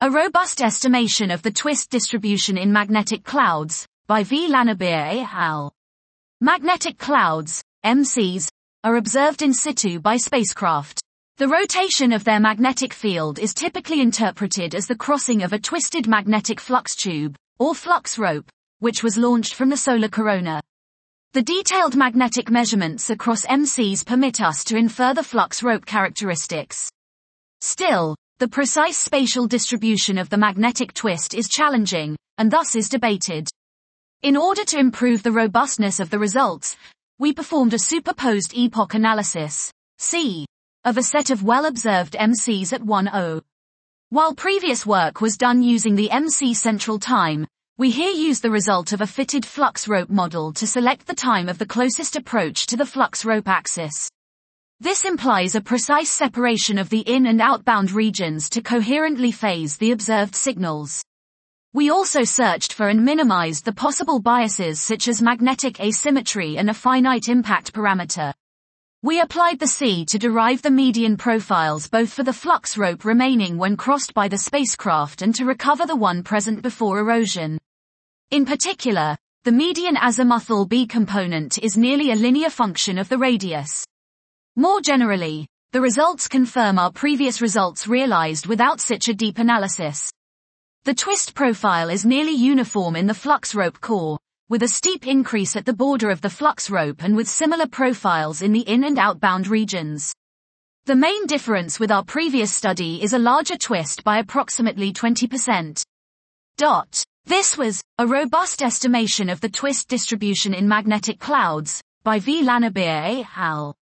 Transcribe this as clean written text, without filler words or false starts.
A robust estimation of the twist distribution in magnetic clouds, by V. Lanabeer et al. Magnetic clouds, MCs, are observed in situ by spacecraft. The rotation of their magnetic field is typically interpreted as the crossing of a twisted magnetic flux tube, or flux rope, which was launched from the solar corona. The detailed magnetic measurements across MCs permit us to infer the flux rope characteristics. Still, the precise spatial distribution of the magnetic twist is challenging, and thus is debated. In order to improve the robustness of the results, we performed a superposed epoch analysis, C, of a set of well-observed MCs at 1:0. While previous work was done using the MC Central Time, we here use the result of a fitted flux rope model to select the time of the closest approach to the flux rope axis. This implies a precise separation of the in- and outbound regions to coherently phase the observed signals. We also searched for and minimized the possible biases such as magnetic asymmetry and a finite impact parameter. We applied the C to derive the median profiles both for the flux rope remaining when crossed by the spacecraft and to recover the one present before erosion. In particular, the median azimuthal B component is nearly a linear function of the radius. More generally, the results confirm our previous results realized without such a deep analysis. The twist profile is nearly uniform in the flux rope core, with a steep increase at the border of the flux rope and with similar profiles in the in- and outbound regions. The main difference with our previous study is a larger twist by approximately 20%. This was a robust estimation of the twist distribution in magnetic clouds, by V. Lanabeer et al.